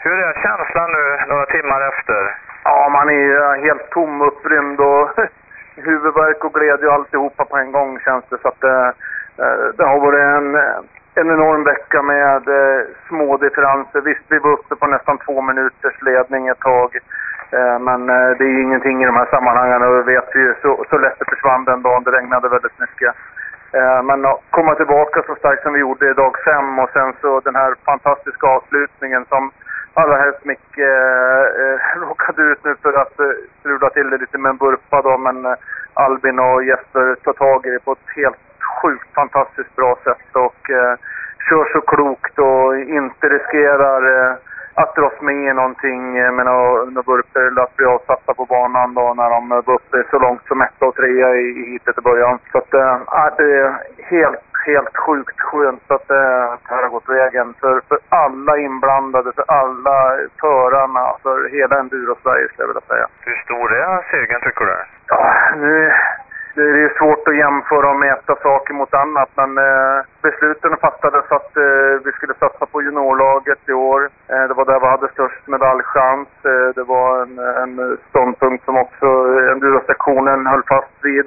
Hur är känslan nu några timmar efter? Ja, man är helt tom, upprymd och huvudvärk och glädje och alltihopa på en gång känns det. Så att det har varit en enorm vecka med små differenser. Visst, vi var uppe på nästan 2 minuters ledning ett tag. Men det är ingenting i de här sammanhangen och vi vet ju så lätt det försvann den dagen. Det regnade väldigt mycket. Men att komma tillbaka så starkt som vi gjorde i dag 5 och sen så den här fantastiska avslutningen som allra helst Micke råkade ut nu för att strula till det lite med en burpa då, men Albin och Jesper tar tag i det på ett helt sjukt fantastiskt bra sätt och kör så klokt och inte riskerar att dras med i någonting med några burper att bli avsatta på banan då när de var uppe så långt som 1 och 3 i hitet i början. Så att det är helt sjukt skönt att det här har gått vägen för alla inblandade, för alla förarna, för hela Enduro-Sverige skulle jag vilja säga. Hur stor är segern tycker du? Ja, nu det är ju svårt att jämföra och mäta saker mot annat, men besluten fattades att vi skulle satsa på juniorlaget i år. Det var där vi hade störst medaljchans. Det var en ståndpunkt som också Enduro-sektionen höll fast vid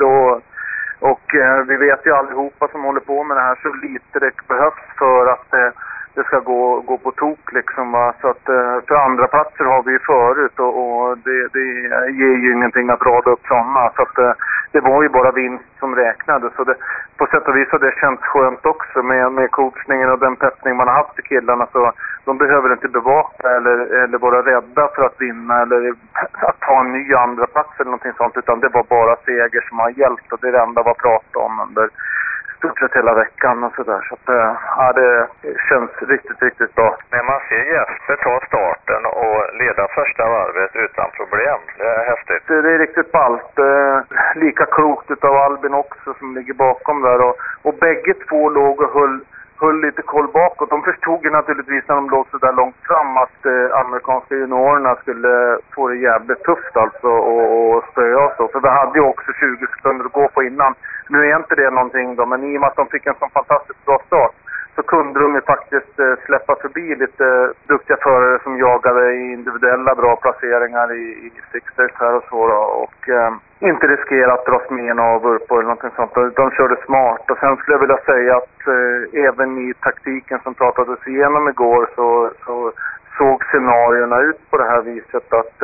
och vi vet ju allihopa som håller på med det här så lite det behövs för att det ska gå på tok liksom, va? Så att för andra platser har vi ju förut och det ger ju ingenting att rada upp sådana. Så att det var ju bara vinst som räknade. Så det, på sätt och vis har det känts skönt också med coachningen och den peppning man har haft i killarna. Så de behöver inte bevaka eller vara rädda för att vinna eller att ta en ny andra plats eller någonting sånt. Utan det var bara seger som har hjälpt och det är det enda var prata om under stort sett hela veckan och sådär. Så att det känns riktigt bra. När man ser Jesper ta starten och leda första varvet utan problem, det är häftigt. Det är riktigt ballt. Lika klokt utav Albin också som ligger bakom där. Och bägge två låg och höll lite koll bakåt. De förstod ju naturligtvis när de låg så där långt fram att amerikanska juniorerna skulle få det jävligt tufft alltså och spöa oss då. För vi hade ju också 20 sekunder att gå på innan. Nu är inte det någonting då, men i och med att de fick en sån fantastiskt bra start så kunde de ju faktiskt släppa förbi lite duktiga förare som jagade i individuella bra placeringar i sixters här och så då, och inte riskera att dras med av vurpor eller någonting sånt. De körde smart och sen skulle jag vilja säga att även i taktiken som pratades igenom igår så såg scenarierna ut på det här viset att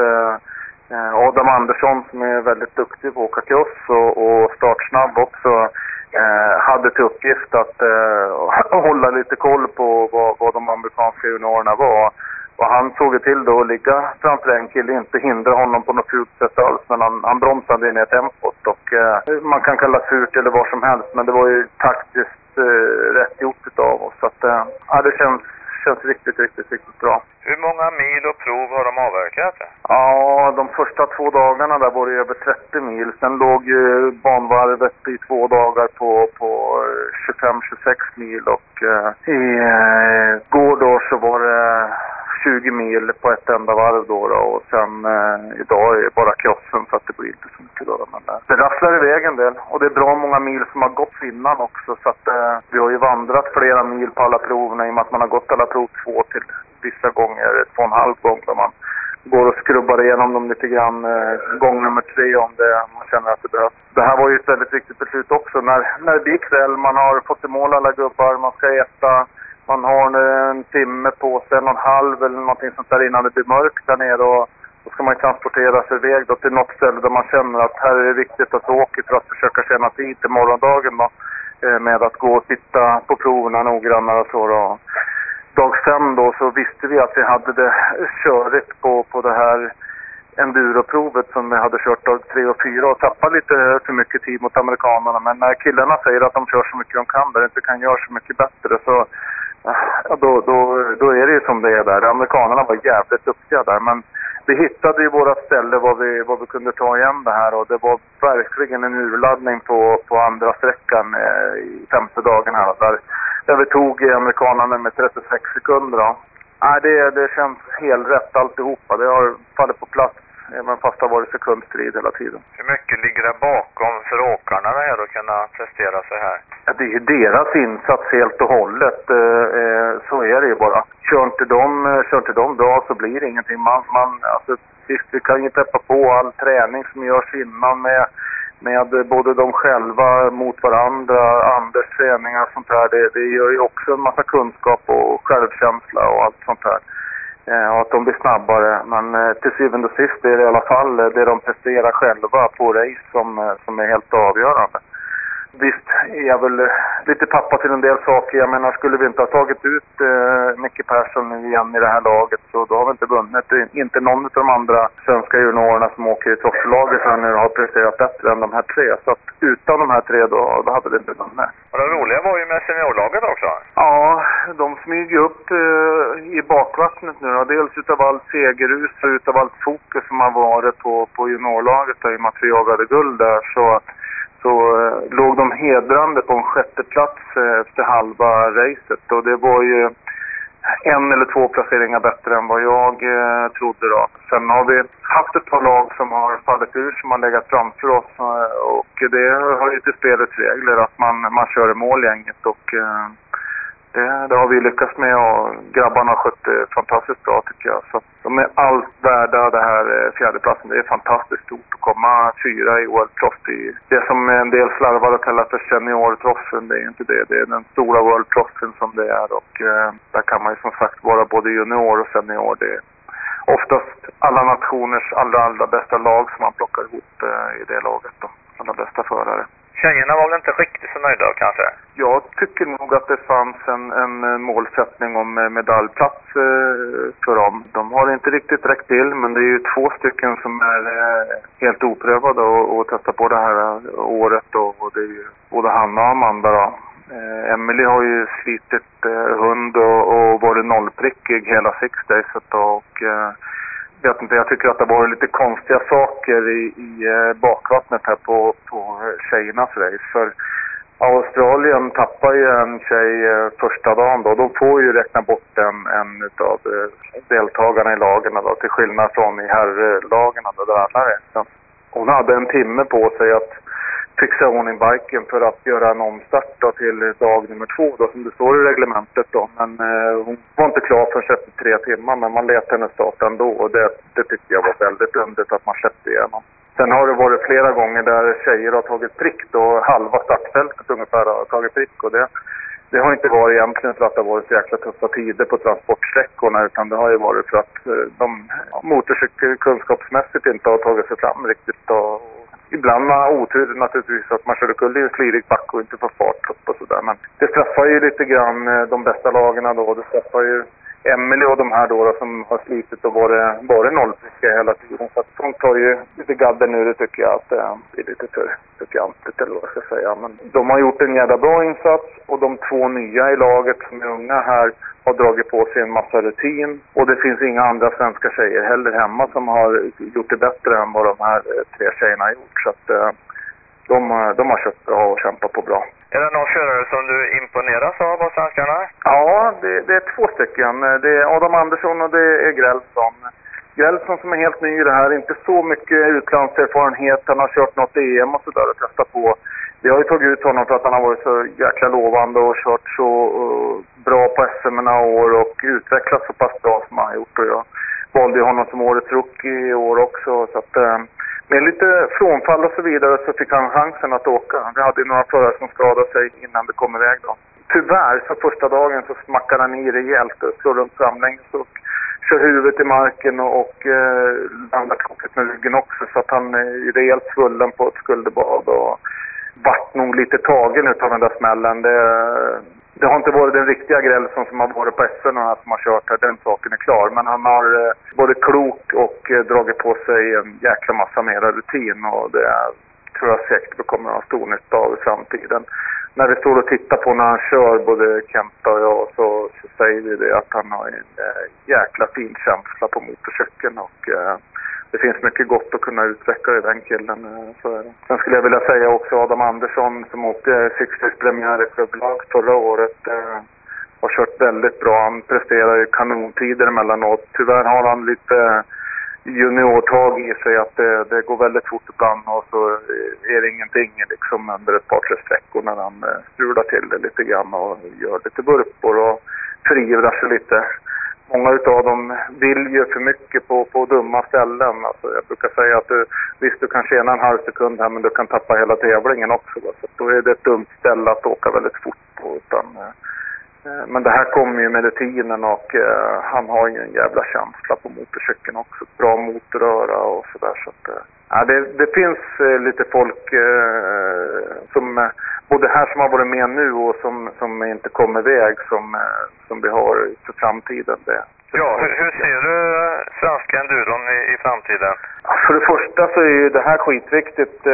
Adam Andersson som är väldigt duktig på att åka cross och startsnabb också hade till uppgift att hålla lite koll på vad de amerikanska juniorerna var. Och han såg till då att ligga framför en kille, inte hindra honom på något fult sätt alls, men han bromsade ner tempot och man kan kalla surt eller vad som helst, men det var ju taktiskt rätt gjort utav oss. Så att det känns riktigt bra. Hur många mil och prov har de avverkat? Ja, de första 2 dagarna där var det över 30 mil. Sen låg ju banvarvet i 2 dagar på 25-26 mil och går då så var det 20 mil på ett enda varv då och sen idag är bara krossen så att det blir inte så mycket då. Men det rasslar iväg en del och det är bra många mil som har gått innan också så att vi har ju vandrat flera mil på alla proverna i och med att man har gått alla prov 2 till vissa gånger 2,5 gånger där man går och skrubbar igenom dem lite grann gång nummer 3 om man känner att det behövs. Det här var ju ett väldigt viktigt beslut också när det är kväll, man har fått i mål alla gubbar, man ska äta. Man har en timme på sig, 1,5 eller någonting sånt där innan det blir mörkt där nere och då ska man transportera sig iväg då till något ställe där man känner att här är det viktigt att åka för att försöka tjäna tid till morgondagen då, med att gå och titta på proverna noggrannare och så då. Dag 5 då så visste vi att vi hade det körigt på det här enduroprovet som vi hade kört dag 3 och 4 och tappat lite för mycket tid mot amerikanerna. Men när killarna säger att de kör så mycket de kan där inte kan göra så mycket bättre så då är det ju som det är där. Amerikanerna var jävligt duktiga där men vi hittade ju våra ställe vad vi kunde ta igen det här och det var verkligen en urladdning på andra sträckan i 5:e dagen här där vi tog amerikanerna med 36 sekunder då. Nej, det känns helt rätt alltihopa. Det har fallit på plats även fast det har varit sekundstrid hela tiden. Hur mycket ligger det bakom för åkarna här att kunna prestera så här? Ja, det är ju deras insats helt och hållet, så är det ju bara. Kör inte de bra så blir det ingenting. Alltså, visst, vi kan ju peppa på all träning som görs innan med både de själva mot varandra, Anders träningar och sånt här. Det gör ju också en massa kunskap och självkänsla och allt sånt här. Och att de blir snabbare. Men till syvende och sist är det i alla fall det de presterar själva på race som är helt avgörande. Visst är jag väl lite pappa till en del saker. Jag menar, skulle vi inte ha tagit ut Micke Persson igen i det här laget så då har vi inte vunnit. Inte någon av de andra svenska juniorerna som åker i topplaget här nu har presterat bättre än de här tre. Så att utan de här tre då hade det inte vunnit. Och det roliga var ju med seniorlaget också. Ja, de smyger upp i bakvattnet nu. Och dels utav allt segerrus och utav allt fokus som har varit på juniorlaget i och med att vi jagade guld där så låg de hedrande på en sjätte plats efter halva racet. Och det var ju 1 eller 2 placeringar bättre än vad jag trodde då. Sen har vi haft ett par lag som har fallit ur, som har legat framför oss. Och det har ju till spelets regler att man kör i målgänget. Och det har vi lyckats med och grabbarna har skött det fantastiskt bra tycker jag. Så de är allt värda det här fjärdeplatsen. Det är fantastiskt stort att komma 4 i World Trophy. Det som en del slarvar att kalla för senior-troffen, det är inte det. Det är den stora World Trophyn som det är. Och där kan man ju som sagt vara både junior och senior. Det är oftast alla nationers allra bästa lag som man plockar ihop i det laget då. Alla bästa förare. Tjejerna var väl inte riktigt så nöjda kanske? Jag tycker nog att det fanns en målsättning om medaljplats för dem. De har inte riktigt räckt till, men det är ju 2 stycken som är helt oprövade och testar på det här året. Och det är ju både Hanna och Amanda då. Emily har ju slitit hund och varit nollprickig hela Six Days och vet inte, jag tycker att det var lite konstiga saker i bakvattnet här på tjejernas race. För Australien tappar ju en tjej första dagen då. De får ju räkna bort en av deltagarna i lagen då, till skillnad från i herrlagen där alla resten. Hon hade en timme på sig att fixa ordning biken för att göra en omstart då, till dag nummer 2 då, som det står i reglementet då. Men hon var inte klar för 3 timmar, men man lät henne starta ändå och det tyckte jag var väldigt underligt att man släppte igenom. Sen har det varit flera gånger där tjejer har tagit prick då, halva startfältet ungefär har tagit prick och det har inte varit egentligen för att det har varit så jäkla tuffa tider på transportsträckorna, utan det har ju varit för att de motorcykelkunskapsmässigt inte har tagit sig fram riktigt och ibland har otur naturligtvis att man körde kull i en slirig back och inte får fart upp och sådär. Men det straffar ju lite grann de bästa lagarna då. Det straffar ju Emily och de här då som har slitit och varit nollpriska hela tiden. Så att de tar ju lite gadden nu, det tycker jag att det är lite för fjantigt eller vad jag ska säga. Men de har gjort en jävla bra insats och de 2 nya i laget som är unga här har dragit på sig en massa rutin. Och det finns inga andra svenska tjejer heller hemma som har gjort det bättre än vad de här 3 tjejerna har gjort. Så att de har kört bra och kämpat på bra. Är det någon förare som du imponeras av svenskarna? Ja, det är 2 stycken. Det är Adam Andersson och det är Grälsson. Grälsson som är helt ny i det här, inte så mycket utlandserfarenhet. Han har kört något EM och sådär och testat på. Vi har ju tagit ut honom för att han har varit så jäkla lovande och kört så bra på SM några år och utvecklats så pass bra som han har gjort. Och jag valde honom som årets rookie i år också. Så att, med lite frånfall och så vidare så fick han chansen att åka. Vi hade ju några förare som skadade sig innan det kom iväg då. Tyvärr så första dagen så smackar han i rejält och slår runt framlänges och kör huvudet i marken och landar tråkigt med ryggen också. Så att han är rejält svullen på ett skulderbad och vart nog lite tagen utav den där smällen. Det har inte varit den riktiga Grälsson som har varit på SM och som har kört här, den saken är klar. Men han har både klok och dragit på sig en jäkla massa mera rutin och det tror jag säkert vi kommer att ha stor nytta av i framtiden. När vi står och tittar på när han kör, både Kenta och jag, så säger vi det att han har en jäkla fin känsla på motorcykeln och det finns mycket gott att kunna utveckla i den killen. Så är det. Sen skulle jag vilja säga också Adam Andersson som åkte Six premiär i klubblag förra året har kört väldigt bra. Han presterar ju kanontider emellanåt. Tyvärr har han lite juniortag i sig att det går väldigt fort ibland och så är det ingenting liksom under ett par tre sträckor när han strular till det lite grann och gör lite burpor och förivrar sig lite. Många utav dem vill ju för mycket på dumma ställen. Alltså jag brukar säga att visst du kan tjäna en halv sekund här men du kan tappa hela tävlingen också. Så då är det ett dumt ställe att åka väldigt fort på. Men det här kommer ju med rutinen och han har ju en jävla känsla på motorcykeln också. Bra motorröra och sådär. Så att, det finns lite folk som både här som har varit med nu och som inte kommer iväg som vi har för framtiden. Ja, hur ser du svenska enduron i framtiden? För det första så är ju det här skitviktigt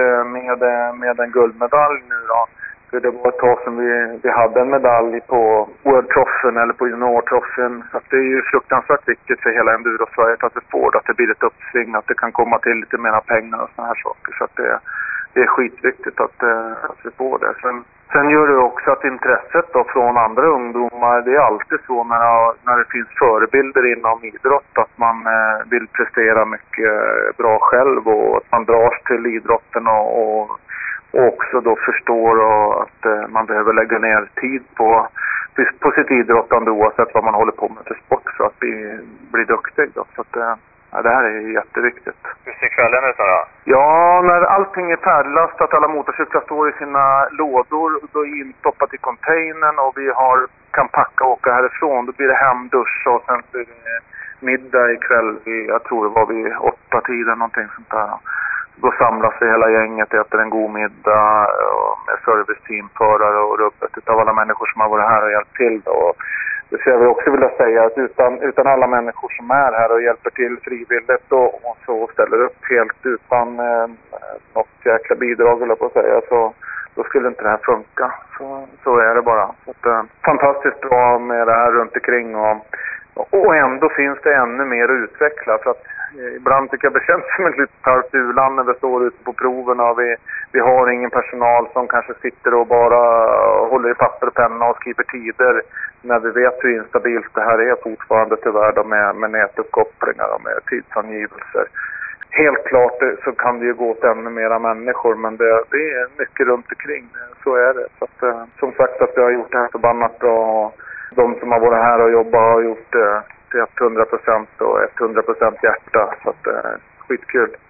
med en guldmedalj nu då. För det var ett tag som vi hade en medalj på World Trophyn eller på Junior Trophyn. Så att det är ju fruktansvärt viktigt för hela Enduro-Sverige att vi får det, att det blir ett uppsving, att det kan komma till lite mera pengar och såna här saker. Så att det är skitviktigt att vi får det. Sen gör det också att intresset då från andra ungdomar, det är alltid så när det finns förebilder inom idrott att man vill prestera mycket bra själv och att man dras till idrotten och också då förstår att man behöver lägga ner tid på sitt idrottande oavsett vad man håller på med för sport för att bli duktig då. Så att det här är jätteviktigt. Hur ser kvällen ut då? Ja, när allting är färdiglastat, alla motorcyklar står i sina lådor, då är instoppat i containern och vi kan packa och åka härifrån. Då blir det hem, duscha och sen blir det middag ikväll. Jag tror det var vid 8-tiden någonting sånt där. Då samlas vi hela gänget, äter en god middag med serviceteamförare och rubbet utav alla människor som har varit här och hjälpt till. Och det ska jag också vilja säga att utan alla människor som är här och hjälper till frivilligt och så ställer upp helt utan något jäkla bidrag eller på att säga, så då skulle inte det här funka. Så är det bara. Så att, fantastiskt bra med det här runt omkring och ändå finns det ännu mer att utveckla för att ibland tycker jag det känns som ett litet halvt u-land när vi står ute på proven och vi har ingen personal som kanske sitter och bara håller i papper och penna och skriver tider när vi vet hur instabilt det här är fortfarande tyvärr då med nätuppkopplingar och med tidsangivelser. Helt klart så kan det ju gå åt ännu mera människor men det är mycket runt omkring, så är det. Så att, som sagt att vi har gjort det här förbannat bra och de som har varit här och jobbat har gjort det till 100% och 100% hjärta, så att skitkul.